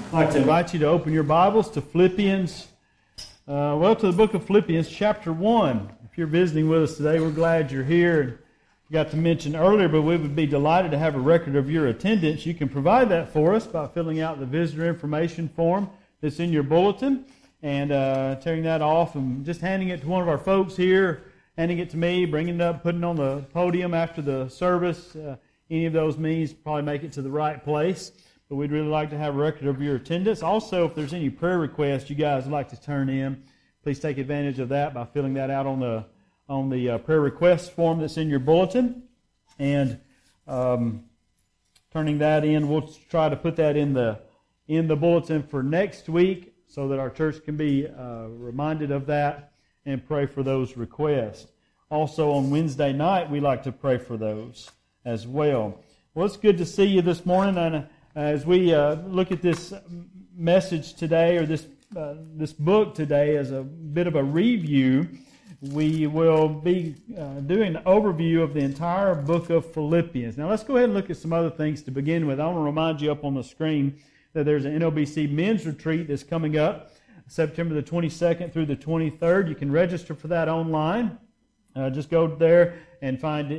I'd like to invite you to open your Bibles to Philippians, to the book of Philippians, chapter 1. If you're visiting with us today, we're glad you're here. And I got to mention earlier, but we would be delighted to have a record of your attendance. You can provide that for us by filling out the visitor information form that's in your bulletin and tearing that off and just handing it to one of our folks here, handing it to me, bringing it up, putting it on the podium after the service. Any of those means probably make it to the right place. But we'd really like to have a record of your attendance. Also, if there's any prayer requests you guys would like to turn in, please take advantage of that by filling that out on the prayer request form that's in your bulletin. And turning that in, we'll try to put that in the bulletin for next week so that our church can be reminded of that and pray for those requests. Also, on Wednesday night, we like to pray for those as well. Well, it's good to see you this morning. And as we look at this message today, or this book today, as a bit of a review, we will be doing an overview of the entire book of Philippians. Now, let's go ahead and look at some other things to begin with. I want to remind you up on the screen that there's an NOBC men's retreat that's coming up September the 22nd through the 23rd. You can register for that online. Just go there and find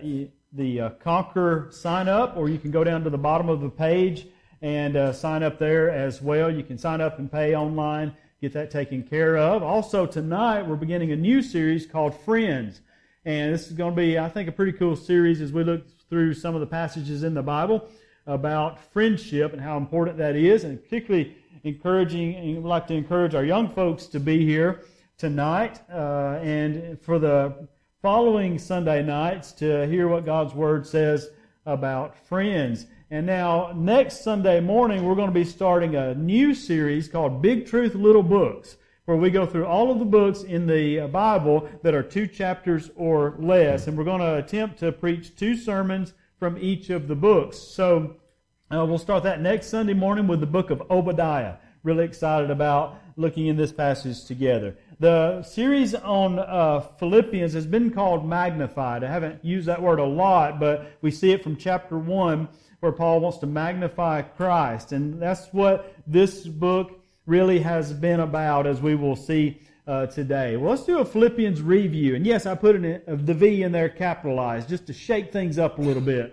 the Conquer sign up, or you can go down to the bottom of the page and sign up there as well. You can sign up and pay online, get that taken care of. Also, tonight we're beginning a new series called Friends. And this is going to be, I think, a pretty cool series as we look through some of the passages in the Bible about friendship and how important that is, and particularly encouraging, and we'd like to encourage our young folks to be here tonight and for the following Sunday nights to hear what God's Word says about friends. And now, next Sunday morning, we're going to be starting a new series called Big Truth, Little Books, where we go through all of the books in the Bible that are 2 chapters or less. And we're going to attempt to preach 2 sermons from each of the books. So we'll start that next Sunday morning with the book of Obadiah. Really excited about looking in this passage together. The series on Philippians has been called Magnified. I haven't used that word a lot, but we see it from chapter 1 where Paul wants to magnify Christ. And that's what this book really has been about, as we will see today. Well, let's do a Philippians review. And yes, I put the V in there capitalized just to shake things up a little bit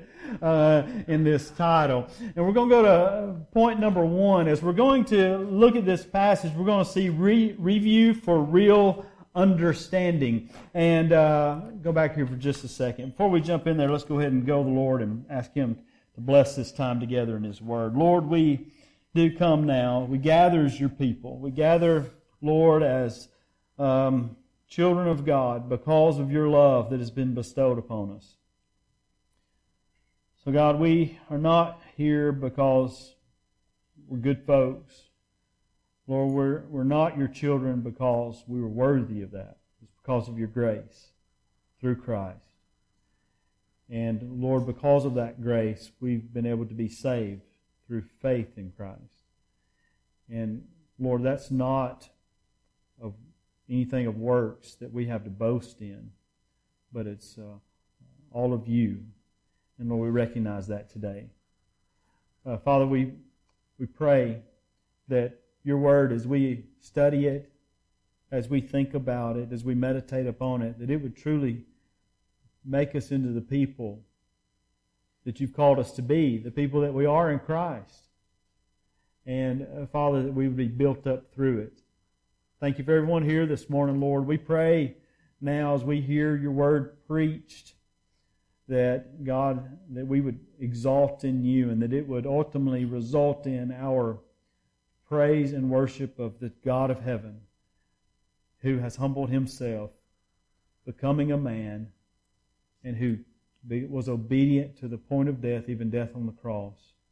in this title. And we're going to go to point number 1. As we're going to look at this passage, we're going to see review for real understanding. And go back here for just a second. Before we jump in there, let's go ahead and go to the Lord and ask Him to bless this time together in His Word. Lord, we do come now. We gather as Your people. We gather, Lord, as children of God because of Your love that has been bestowed upon us. So God, we are not here because we're good folks. Lord, we're not Your children because we were worthy of that. It's because of Your grace through Christ. And Lord, because of that grace, we've been able to be saved through faith in Christ. And Lord, that's not of anything of works that we have to boast in, but it's all of You. And Lord, we recognize that today. Father, we pray that Your Word, as we study it, as we think about it, as we meditate upon it, that it would truly make us into the people that You've called us to be, the people that we are in Christ. And Father, that we would be built up through it. Thank You for everyone here this morning, Lord. We pray now as we hear Your Word preached, that, God, that we would exalt in You and that it would ultimately result in our praise and worship of the God of heaven who has humbled Himself, becoming a man, and who was obedient to the point of death, even death on the cross.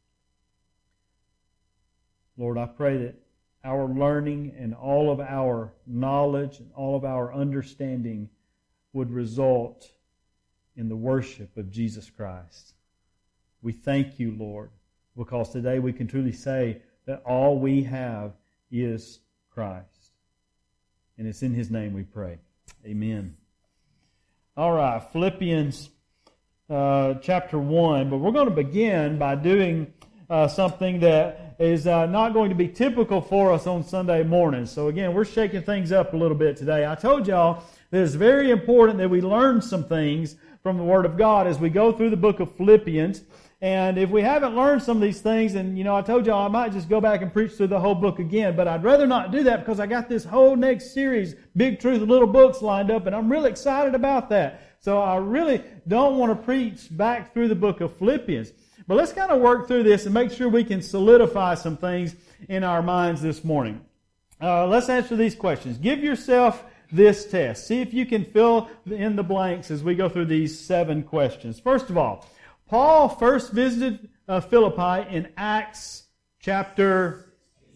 Lord, I pray that our learning and all of our knowledge and all of our understanding would result in the worship of Jesus Christ. We thank You, Lord, because today we can truly say that all we have is Christ. And it's in His name we pray. Amen. All right, Philippians chapter 1. But we're going to begin by doing something that is not going to be typical for us on Sunday mornings. So again, we're shaking things up a little bit today. I told y'all that it's very important that we learn some things from the Word of God as we go through the book of Philippians. And if we haven't learned some of these things, and I told y'all I might just go back and preach through the whole book again, but I'd rather not do that because I got this whole next series, Big Truth and Little Books, lined up, and I'm really excited about that. So I really don't want to preach back through the book of Philippians. But let's kind of work through this and make sure we can solidify some things in our minds this morning. Let's answer these questions. Give yourself this test. See if you can fill in the blanks as we go through these 7 questions. First of all, Paul first visited Philippi in Acts chapter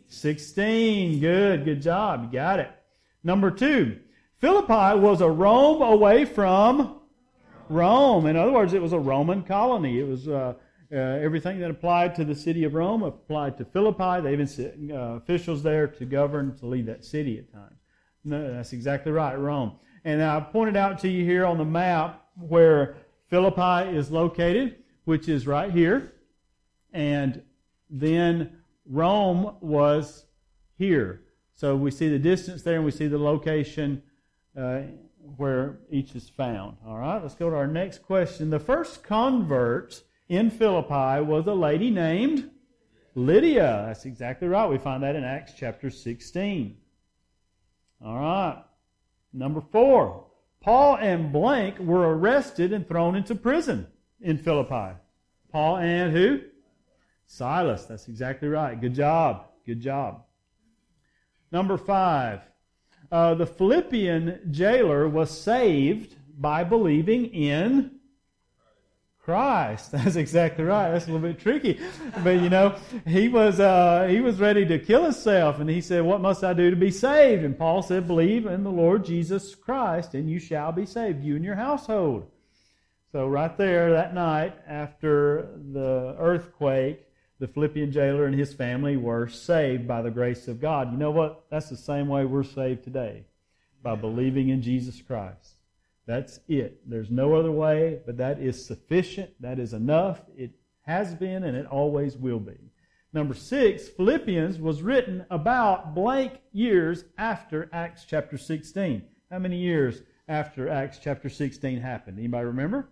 16. Good job. You got it. Number 2, Philippi was a Rome away from Rome. In other words, it was a Roman colony. It was everything that applied to the city of Rome applied to Philippi. They even sent officials there to govern, to lead that city at times. No, that's exactly right, Rome. And I pointed out to you here on the map where Philippi is located, which is right here. And then Rome was here. So we see the distance there and we see the location where each is found. All right, let's go to our next question. The first convert in Philippi was a lady named Lydia. That's exactly right. We find that in Acts chapter 16. All right. Number 4. Paul and blank were arrested and thrown into prison in Philippi. Paul and who? Silas. That's exactly right. Good job. Good job. Number 5. The Philippian jailer was saved by believing in Christ. That's exactly right. That's a little bit tricky. But he was ready to kill himself, and he said, "What must I do to be saved?" And Paul said, "Believe in the Lord Jesus Christ, and you shall be saved, you and your household." So right there that night after the earthquake, the Philippian jailer and his family were saved by the grace of God. You know what? That's the same way we're saved today, by believing in Jesus Christ. That's it. There's no other way, but that is sufficient. That is enough. It has been and it always will be. Number 6, Philippians was written about blank years after Acts chapter 16. How many years after Acts chapter 16 happened? Anybody remember?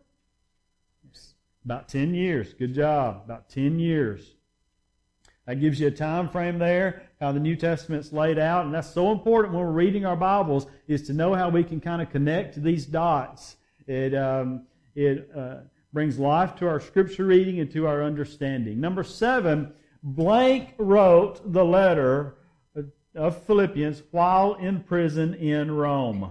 About 10 years. Good job. About 10 years. That gives you a time frame there, how the New Testament's laid out. And that's so important when we're reading our Bibles, is to know how we can kind of connect these dots. It brings life to our Scripture reading and to our understanding. Number 7, blank wrote the letter of Philippians while in prison in Rome.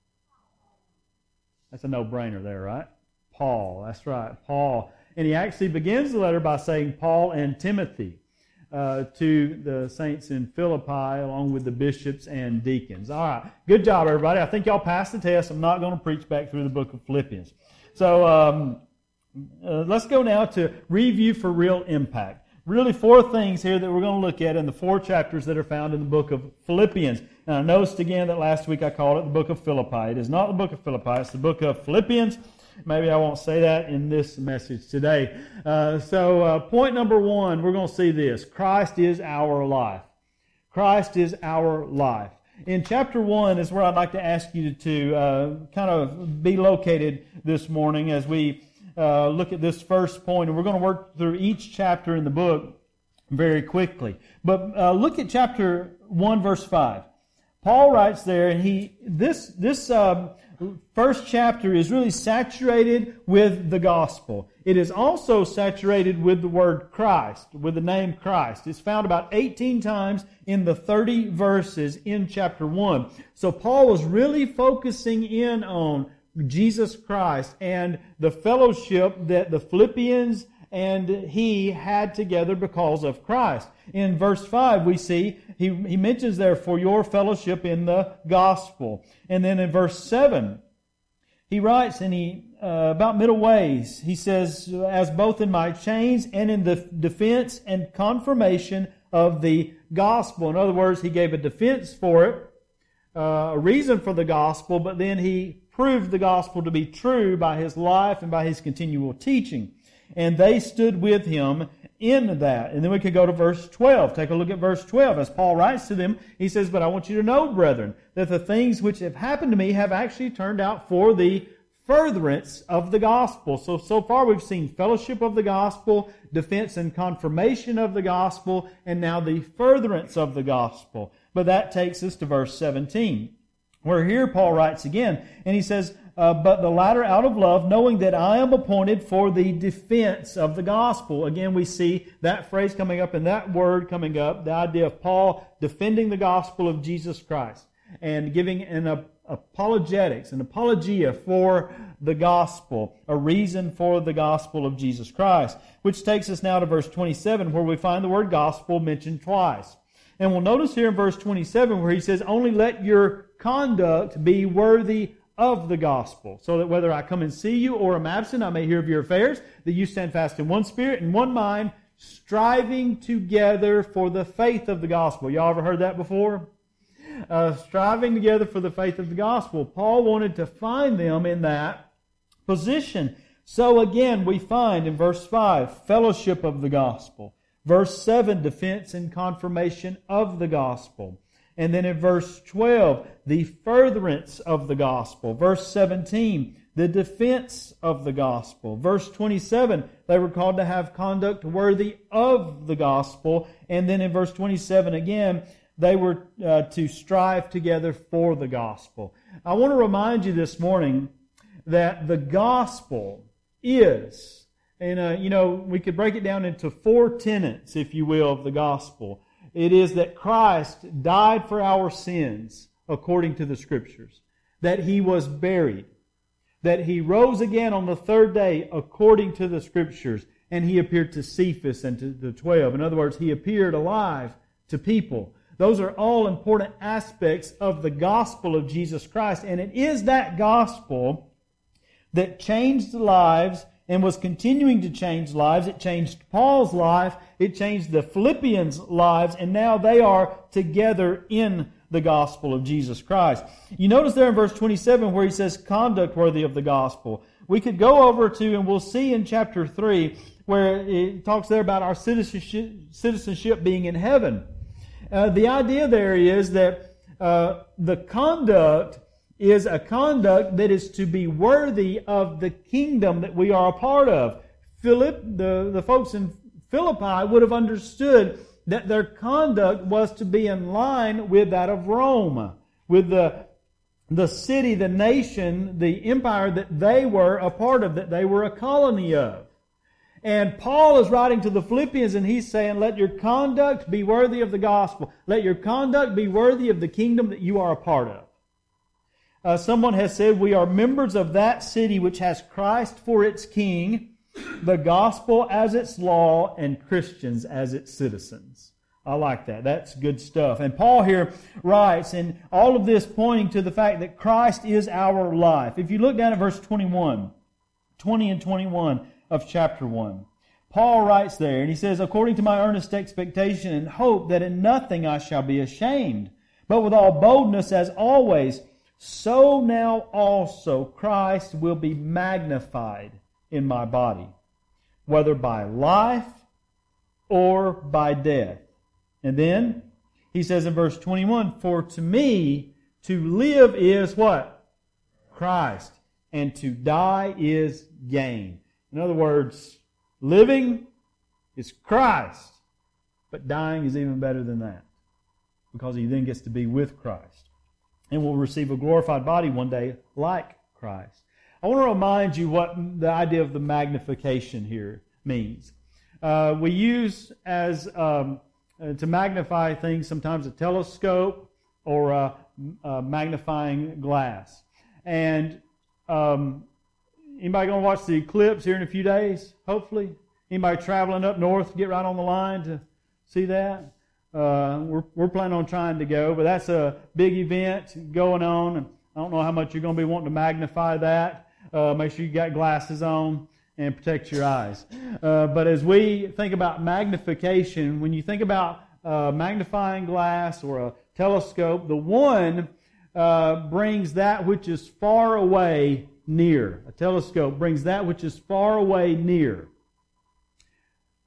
That's a no-brainer there, right? Paul. That's right, Paul. And he actually begins the letter by saying Paul and Timothy. To the saints in Philippi, along with the bishops and deacons. All right. Good job, everybody. I think y'all passed the test. I'm not going to preach back through the book of Philippians. So let's go now to review for real impact. Really 4 things here that we're going to look at in the 4 chapters that are found in the book of Philippians. And I noticed again that last week I called it the book of Philippi. It is not the book of Philippi. It's the book of Philippians. Maybe I won't say that in this message today. So point number 1, we're going to see this. Christ is our life. Christ is our life. In chapter 1 is where I'd like to ask you to kind of be located this morning as we look at this first point. And we're going to work through each chapter in the book very quickly. But look at chapter 1, verse 5. Paul writes there, and this first chapter is really saturated with the gospel. It is also saturated with the word Christ, with the name Christ. It's found about 18 times in the 30 verses in chapter 1. So Paul was really focusing in on Jesus Christ and the fellowship that the Philippians and he had together because of Christ. In verse 5 we see he mentions there, for your fellowship in the gospel. And then in verse 7 he writes about middle ways. He says, as both in my chains and in the defense and confirmation of the gospel. In other words, he gave a defense for it, a reason for the gospel, but then he proved the gospel to be true by his life and by his continual teaching. And they stood with him in that. And then we could go to verse 12. Take a look at verse 12. As Paul writes to them, he says, "But I want you to know, brethren, that the things which have happened to me have actually turned out for the furtherance of the gospel." So far we've seen fellowship of the gospel, defense and confirmation of the gospel, and now the furtherance of the gospel. But that takes us to verse 17, where here Paul writes again, and he says, "But the latter out of love, knowing that I am appointed for the defense of the gospel." Again, we see that phrase coming up and that word coming up, the idea of Paul defending the gospel of Jesus Christ and giving an apologetics, an apologia for the gospel, a reason for the gospel of Jesus Christ. Which takes us now to verse 27, where we find the word gospel mentioned twice. And we'll notice here in verse 27 where he says, "Only let your conduct be worthy of the gospel, so that whether I come and see you or am absent, I may hear of your affairs, that you stand fast in one spirit and one mind, striving together for the faith of the gospel." Y'all ever heard that before? Striving together for the faith of the gospel. Paul wanted to find them in that position. So again, we find in verse 5, fellowship of the gospel. Verse 7, defense and confirmation of the gospel. And then in verse 12, the furtherance of the gospel. Verse 17, the defense of the gospel. Verse 27, they were called to have conduct worthy of the gospel. And then in verse 27 again, they were to strive together for the gospel. I want to remind you this morning that the gospel is, and we could break it down into 4 tenets, if you will, of the gospel. It is that Christ died for our sins according to the Scriptures, that He was buried, that He rose again on the 3rd day according to the Scriptures, and He appeared to Cephas and to the 12. In other words, He appeared alive to people. Those are all important aspects of the gospel of Jesus Christ, and it is that gospel that changed lives and was continuing to change lives. It changed Paul's life. It changed the Philippians' lives. And now they are together in the gospel of Jesus Christ. You notice there in verse 27 where he says conduct worthy of the gospel. We could go over to, and we'll see in chapter 3, where it talks there about our citizenship being in heaven. The idea there is that the conduct is a conduct that is to be worthy of the kingdom that we are a part of. The folks in Philippi would have understood that their conduct was to be in line with that of Rome, with the city, the nation, the empire that they were a part of, that they were a colony of. And Paul is writing to the Philippians and he's saying, let your conduct be worthy of the gospel. Let your conduct be worthy of the kingdom that you are a part of. Someone has said, we are members of that city which has Christ for its king, the gospel as its law, and Christians as its citizens. I like that. That's good stuff. And Paul here writes, and all of this pointing to the fact that Christ is our life. If you look down at verse 20 and 21 of chapter 1, Paul writes there, and he says, according to my earnest expectation and hope that in nothing I shall be ashamed, but with all boldness as always, so now also Christ will be magnified in my body, whether by life or by death. And then he says in verse 21, for to me to live is what? Christ. And to die is gain. In other words, living is Christ, but dying is even better than that, because he then gets to be with Christ and will receive a glorified body one day like Christ. I want to remind you what the idea of the magnification here means. We use as to magnify things sometimes a telescope or a magnifying glass. And anybody going to watch the eclipse here in a few days, hopefully? Anybody traveling up north to get right on the line to see that? We're planning on trying to go, but that's a big event going on. And I don't know how much you're going to be wanting to magnify that. Make sure you got glasses on and protect your eyes. But as we think about magnification, when you think about magnifying glass or a telescope, the one brings that which is far away near. A telescope brings that which is far away near.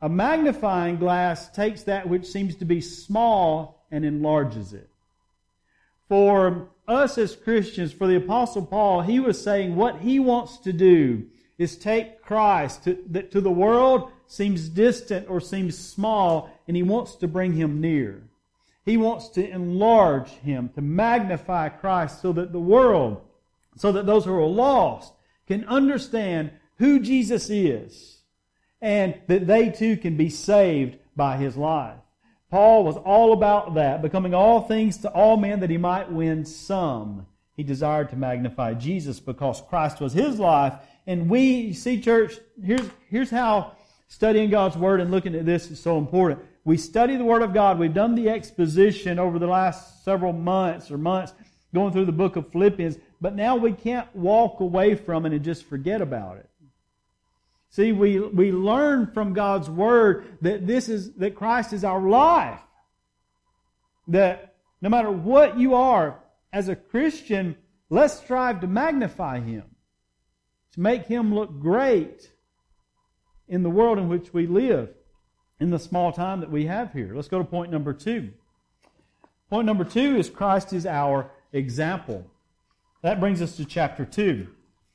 A magnifying glass takes that which seems to be small and enlarges it. For us as Christians, for the Apostle Paul, he was saying what he wants to do is take Christ that to the world seems distant or seems small, and he wants to bring him near. He wants to enlarge him, to magnify Christ so that the world, so that those who are lost can understand who Jesus is and that they too can be saved by his life. Paul was all about that, becoming all things to all men that he might win some. He desired to magnify Jesus because Christ was his life. And we, see church, here's how studying God's Word and looking at this is so important. We study the Word of God. We've done the exposition over the last several months going through the book of Philippians, but now we can't walk away from it and just forget about it. See, we learn from God's Word that Christ is our life. That no matter what you are as a Christian, let's strive to magnify Him, to make Him look great in the world in which we live, in the small time that we have here. Let's go to point number 2. Point number 2 is Christ is our example. That brings us to chapter 2.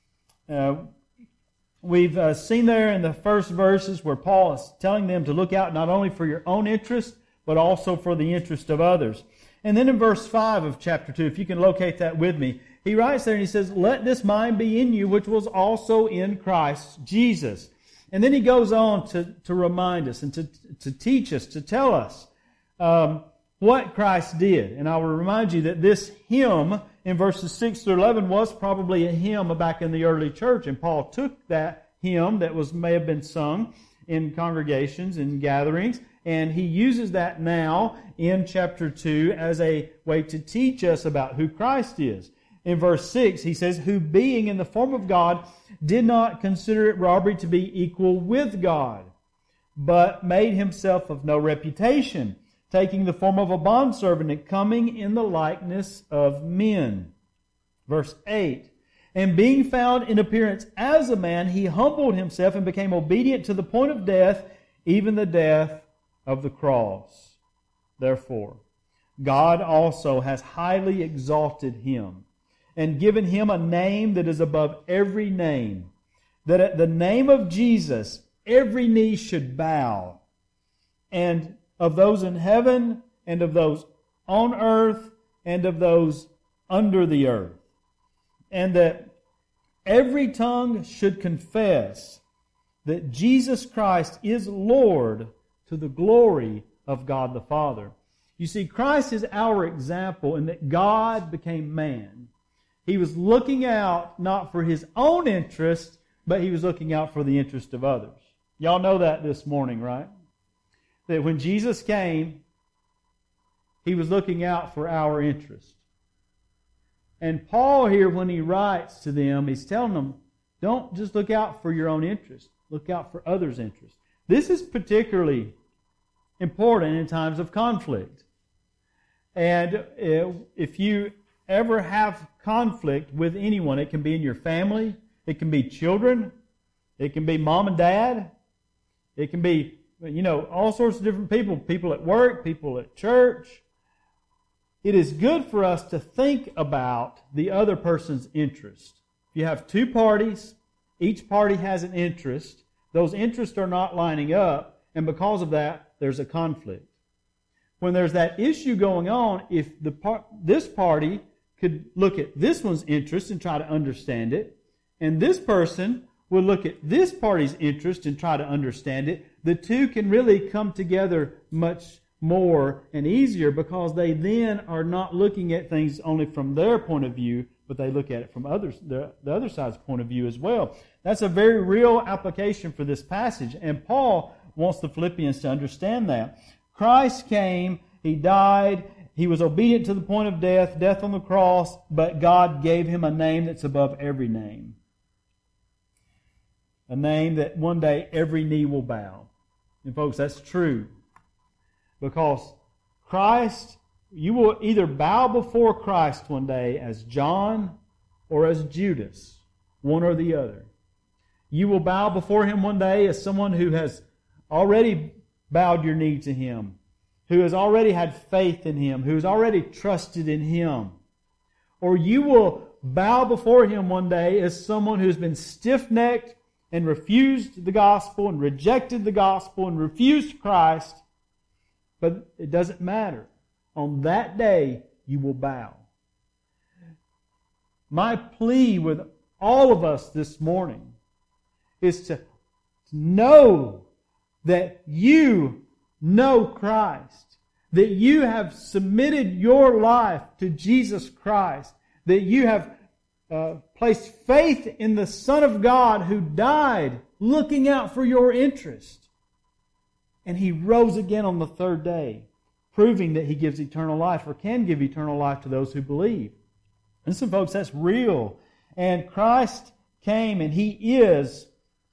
We've seen there in the first verses where Paul is telling them to look out not only for your own interest, but also for the interest of others. And then in verse 5 of chapter 2, if you can locate that with me, he writes there and he says, "Let this mind be in you, which was also in Christ Jesus." And then he goes on to remind us and to teach us, to tell us what Christ did. And I will remind you that this hymn in verses 6 through 11 was probably a hymn back in the early church. And Paul took that hymn that may have been sung in congregations and gatherings, and he uses that now in chapter 2 as a way to teach us about who Christ is. In verse 6, he says, "Who being in the form of God did not consider it robbery to be equal with God, but made himself of no reputation, taking the form of a bondservant and coming in the likeness of men." Verse 8, "And being found in appearance as a man, he humbled himself and became obedient to the point of death, even the death of the cross. Therefore, God also has highly exalted him and given him a name that is above every name, that at the name of Jesus every knee should bow, and of those in heaven, and of those on earth, and of those under the earth, and that every tongue should confess that Jesus Christ is Lord, to the glory of God the Father." You see, Christ is our example in that God became man. He was looking out not for His own interest, but He was looking out for the interest of others. Y'all know that this morning, right? That when Jesus came, He was looking out for our interest. And Paul here, when he writes to them, he's telling them, don't just look out for your own interest. Look out for others' interest. This is particularly important in times of conflict. And if you ever have conflict with anyone, it can be in your family, it can be children, it can be mom and dad, it can be, all sorts of different people at work, people at church. It is good for us to think about the other person's interest. If you have two parties, each party has an interest, those interests are not lining up, and because of that, there's a conflict. When there's that issue going on, if this party could look at this one's interest and try to understand it, and this person will look at this party's interest and try to understand it, the two can really come together much more and easier because they then are not looking at things only from their point of view, but they look at it from the other side's point of view as well. That's a very real application for this passage, and Paul wants the Philippians to understand that. Christ came, He died, He was obedient to the point of death on the cross, but God gave Him a name that's above every name. A name that one day every knee will bow. And folks, that's true. Because Christ, you will either bow before Christ one day as John or as Judas, one or the other. You will bow before Him one day as someone who has already bowed your knee to Him, who has already had faith in Him, who has already trusted in Him. Or you will bow before Him one day as someone who's been stiff-necked and refused the gospel and rejected the gospel and refused Christ. But it doesn't matter. On that day, you will bow. My plea with all of us this morning is to know that you know Christ, that you have submitted your life to Jesus Christ, that you have placed faith in the Son of God who died looking out for your interest. And He rose again on the third day, proving that He gives eternal life, or can give eternal life to those who believe. Listen, folks, that's real. And Christ came, and He is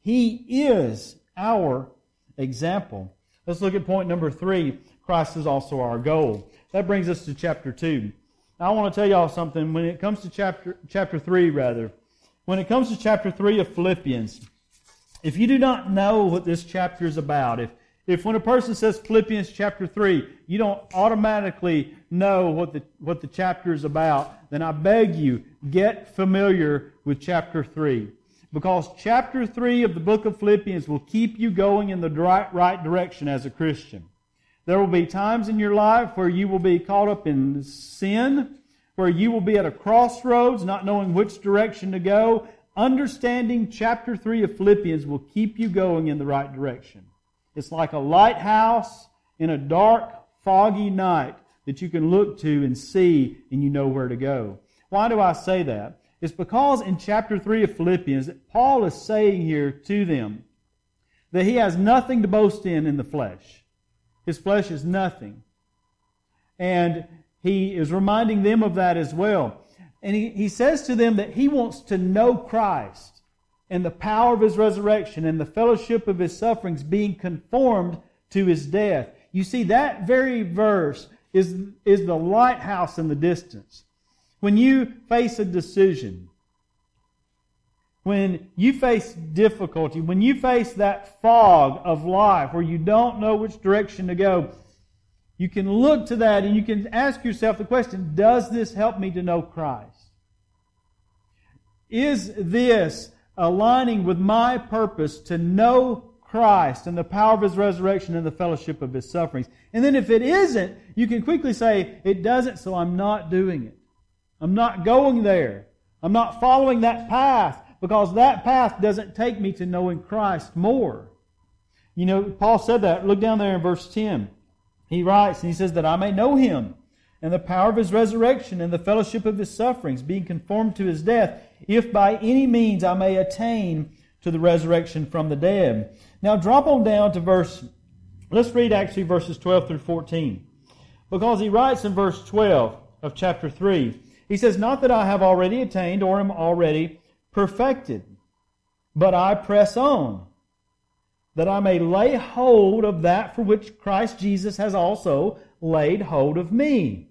our example. Let's look at point number 3. Christ is also our goal. That brings us to chapter 2. Now, I want to tell y'all something. When it comes to chapter 3, when it comes to chapter 3 of Philippians, if you do not know what this chapter is about, if when a person says Philippians chapter 3, you don't automatically know what the chapter is about, then I beg you, get familiar with chapter 3. Because chapter 3 of the book of Philippians will keep you going in the right direction as a Christian. There will be times in your life where you will be caught up in sin, where you will be at a crossroads, not knowing which direction to go. Understanding chapter 3 of Philippians will keep you going in the right direction. It's like a lighthouse in a dark, foggy night that you can look to and see, and you know where to go. Why do I say that? It's because in chapter 3 of Philippians, Paul is saying here to them that he has nothing to boast in the flesh. His flesh is nothing. And he is reminding them of that as well. And he says to them that he wants to know Christ and the power of His resurrection and the fellowship of His sufferings, being conformed to His death. You see, that very verse is the lighthouse in the distance. When you face a decision, when you face difficulty, when you face that fog of life where you don't know which direction to go, you can look to that and you can ask yourself the question, does this help me to know Christ? Is this aligning with my purpose to know Christ and the power of His resurrection and the fellowship of His sufferings? And then if it isn't, you can quickly say, it doesn't, so I'm not doing it. I'm not going there. I'm not following that path, because that path doesn't take me to knowing Christ more. You know, Paul said that. Look down there in verse 10. He writes, and he says, that I may know Him and the power of His resurrection and the fellowship of His sufferings, being conformed to His death, if by any means I may attain to the resurrection from the dead. Now drop on down to let's read actually verses 12 through 14. Because he writes in verse 12 of chapter 3, he says, not that I have already attained or am already perfected, but I press on, that I may lay hold of that for which Christ Jesus has also laid hold of me.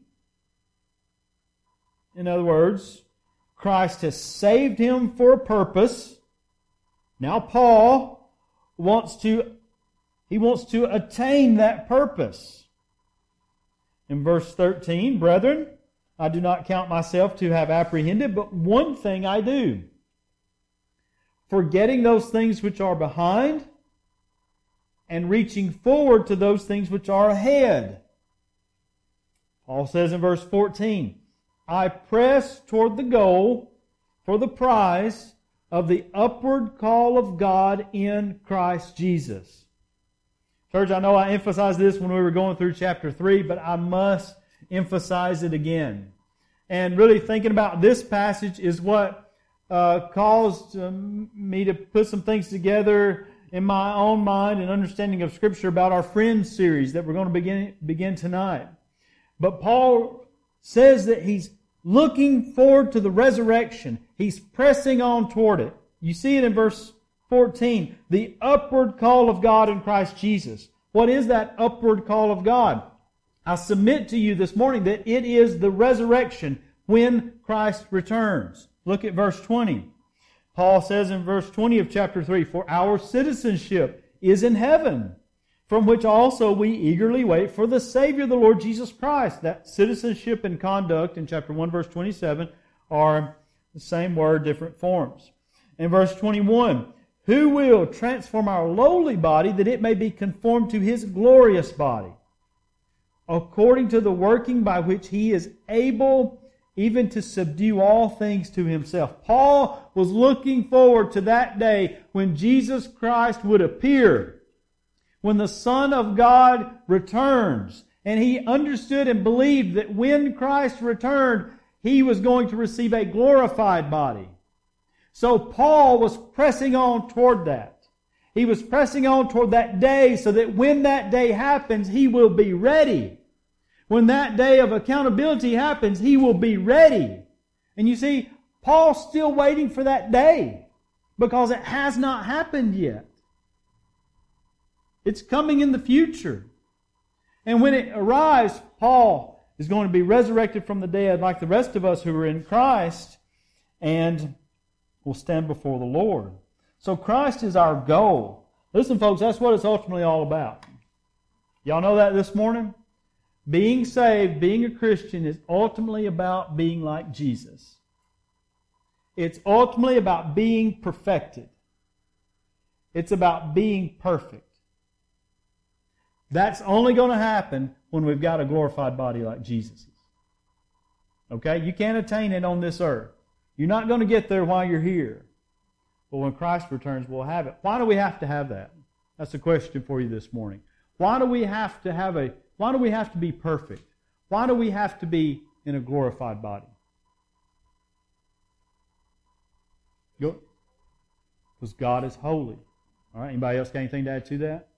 In other words, Christ has saved him for a purpose. Now Paul wants to attain that purpose. In verse 13, brethren, I do not count myself to have apprehended, but one thing I do, forgetting those things which are behind and reaching forward to those things which are ahead. Paul says in verse 14, I press toward the goal for the prize of the upward call of God in Christ Jesus. Church, I know I emphasized this when we were going through chapter 3, but I must emphasize it again. And really thinking about this passage is what caused me to put some things together in my own mind and understanding of Scripture about our Friends series that we're going to begin tonight. But Paul says that he's looking forward to the resurrection. He's pressing on toward it. You see it in verse 14, the upward call of God in Christ Jesus. What is that upward call of God? I submit to you this morning that it is the resurrection when Christ returns. Look at verse 20. Paul says in verse 20 of chapter 3, for our citizenship is in heaven, from which also we eagerly wait for the Savior, the Lord Jesus Christ. That citizenship and conduct in chapter 1, verse 27 are the same word, different forms. In verse 21, who will transform our lowly body that it may be conformed to His glorious body, according to the working by which He is able even to subdue all things to Himself. Paul was looking forward to that day when Jesus Christ would appear, when the Son of God returns. And he understood and believed that when Christ returned, He was going to receive a glorified body. So Paul was pressing on toward that. He was pressing on toward that day so that when that day happens, he will be ready. When that day of accountability happens, he will be ready. And you see, Paul's still waiting for that day because it has not happened yet. It's coming in the future. And when it arrives, Paul is going to be resurrected from the dead like the rest of us who are in Christ, and will stand before the Lord. So Christ is our goal. Listen, folks, that's what it's ultimately all about. Y'all know that this morning? Being saved, being a Christian, is ultimately about being like Jesus. It's ultimately about being perfected. It's about being perfect. That's only going to happen when we've got a glorified body like Jesus'. Okay? You can't attain it on this earth. You're not going to get there while you're here. But when Christ returns, we'll have it. Why do we have to have that? That's a question for you this morning. Why do we have to be perfect? Why do we have to be in a glorified body? Because God is holy. All right, anybody else got anything to add to that?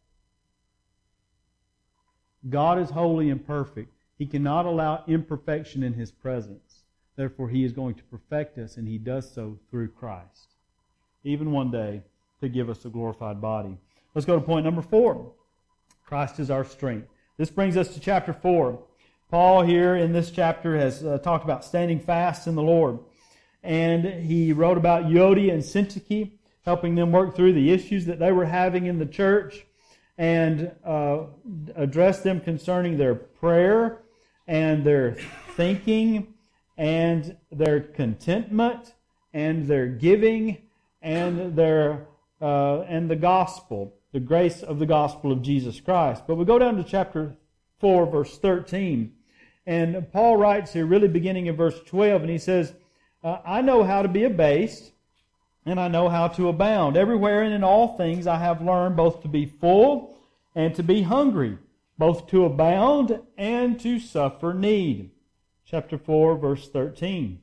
God is holy and perfect. He cannot allow imperfection in His presence. Therefore, He is going to perfect us, and He does so through Christ. Even one day, to give us a glorified body. Let's go to point number 4. Christ is our strength. This brings us to chapter 4. Paul here in this chapter has talked about standing fast in the Lord. And he wrote about Euodia and Syntyche, helping them work through the issues that they were having in the church, and addressed them concerning their prayer and their thinking and their contentment and their giving and the gospel, the grace of the gospel of Jesus Christ. But we go down to chapter 4, verse 13. And Paul writes here, really beginning in verse 12, and he says, I know how to be abased, and I know how to abound. Everywhere and in all things I have learned both to be full and to be hungry, both to abound and to suffer need. Chapter 4, verse 13.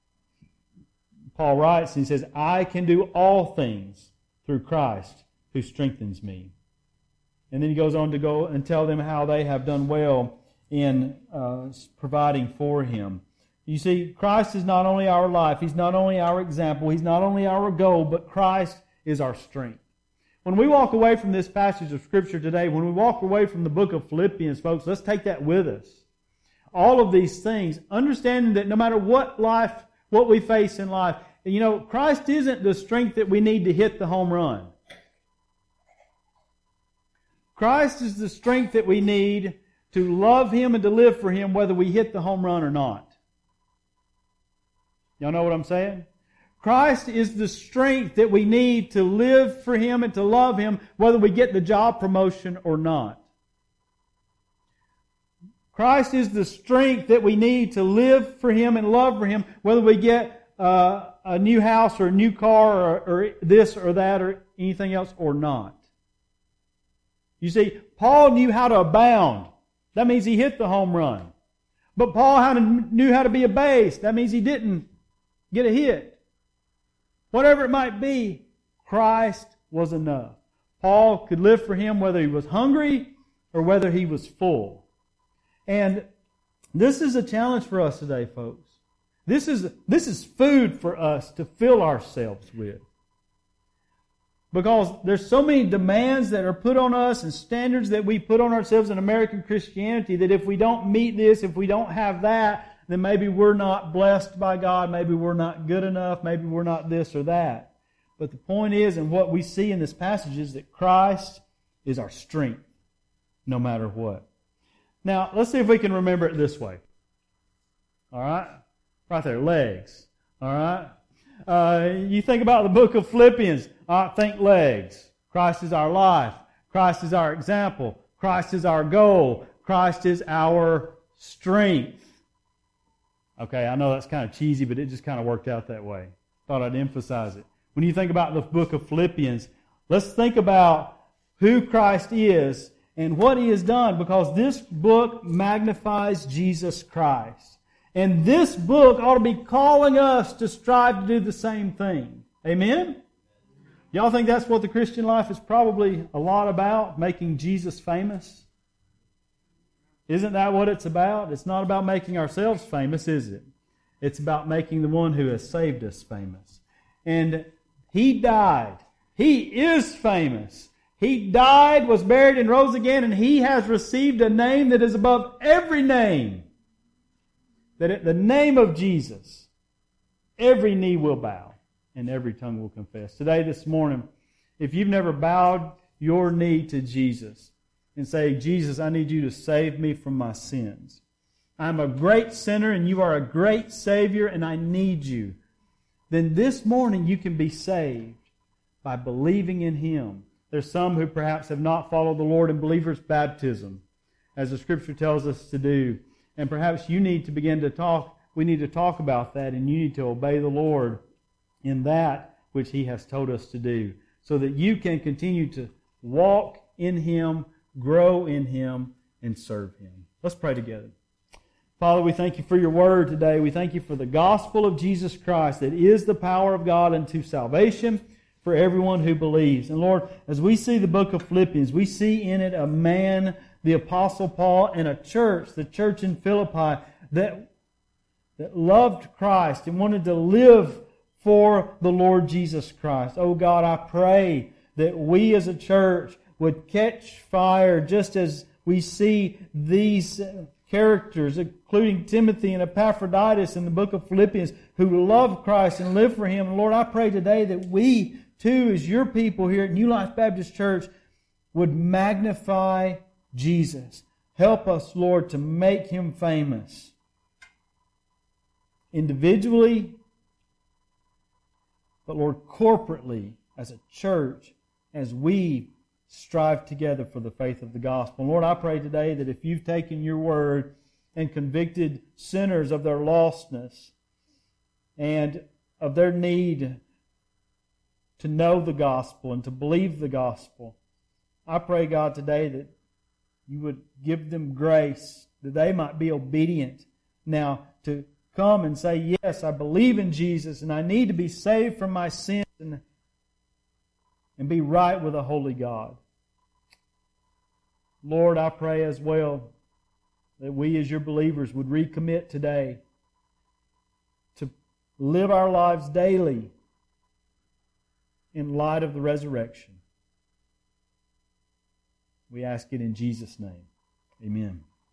Paul writes, and he says, I can do all things through Christ who strengthens me. And then he goes on to go and tell them how they have done well in providing for Him. You see, Christ is not only our life, He's not only our example, He's not only our goal, but Christ is our strength. When we walk away from this passage of Scripture today, when we walk away from the book of Philippians, folks, let's take that with us. All of these things, understanding that no matter what we face in life, you know, Christ isn't the strength that we need to hit the home run. Christ is the strength that we need to love Him and to live for Him whether we hit the home run or not. Y'all know what I'm saying? Christ is the strength that we need to live for Him and to love Him whether we get the job promotion or not. Christ is the strength that we need to live for Him and love for Him whether we get a new house or a new car or this or that or anything else or not. You see, Paul knew how to abound. That means he hit the home run. But Paul knew how to be abased. That means he didn't get a hit. Whatever it might be, Christ was enough. Paul could live for Him whether he was hungry or whether he was full. And this is a challenge for us today, folks. This is food for us to fill ourselves with. Because there's so many demands that are put on us and standards that we put on ourselves in American Christianity that if we don't meet this, if we don't have that, then maybe we're not blessed by God, maybe we're not good enough, maybe we're not this or that. But the point is, and what we see in this passage is that Christ is our strength. no matter what. Now, let's see if we can remember it this way. All right? Right there, legs. All right? You think about the book of Philippians. All right, think legs. Christ is our life. Christ is our example. Christ is our goal. Christ is our strength. Okay, I know that's kind of cheesy, but it just kind of worked out that way. Thought I'd emphasize it. When you think about the book of Philippians, let's think about who Christ is and what He has done, because this book magnifies Jesus Christ. And this book ought to be calling us to strive to do the same thing. Amen? Y'all think that's what the Christian life is probably a lot about? Making Jesus famous? Isn't that what it's about? It's not about making ourselves famous, is it? It's about making the one who has saved us famous. And He died. He is famous. He died, was buried, and rose again, and He has received a name that is above every name. That at the name of Jesus, every knee will bow and every tongue will confess. Today, this morning, if you've never bowed your knee to Jesus and say, Jesus, I need You to save me from my sins. I'm a great sinner and You are a great Savior and I need You. Then this morning you can be saved by believing in Him. There's some who perhaps have not followed the Lord in believer's baptism, as the Scripture tells us to do. And perhaps you need to begin to talk, we need to talk about that, and you need to obey the Lord in that which He has told us to do, so that you can continue to walk in Him, grow in Him, and serve Him. Let's pray together. Father, we thank You for Your Word today. We thank You for the gospel of Jesus Christ that is the power of God unto salvation for everyone who believes. And Lord, as we see the book of Philippians, we see in it a man, the Apostle Paul, and a church, the church in Philippi, that loved Christ and wanted to live for the Lord Jesus Christ. Oh God, I pray that we as a church would catch fire just as we see these characters, including Timothy and Epaphroditus in the book of Philippians, who love Christ and live for Him. And Lord, I pray today that we too, as Your people here at New Life Baptist Church, would magnify Jesus. Help us, Lord, to make Him famous. Individually, but Lord, corporately, as a church, as we strive together for the faith of the gospel. And Lord, I pray today that if You've taken Your Word and convicted sinners of their lostness and of their need to know the gospel and to believe the gospel, I pray, God, today that You would give them grace, that they might be obedient now to come and say, yes, I believe in Jesus and I need to be saved from my sins and be right with a holy God. Lord, I pray as well that we as Your believers would recommit today to live our lives daily in light of the resurrection. We ask it in Jesus' name. Amen.